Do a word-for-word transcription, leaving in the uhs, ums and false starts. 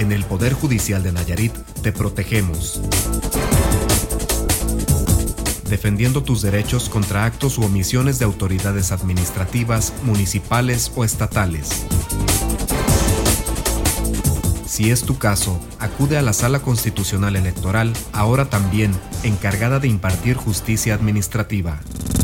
En el Poder Judicial de Nayarit te protegemos, defendiendo tus derechos contra actos u omisiones de autoridades administrativas, municipales o estatales. Si es tu caso, acude a la Sala Constitucional Electoral, ahora también encargada de impartir justicia administrativa.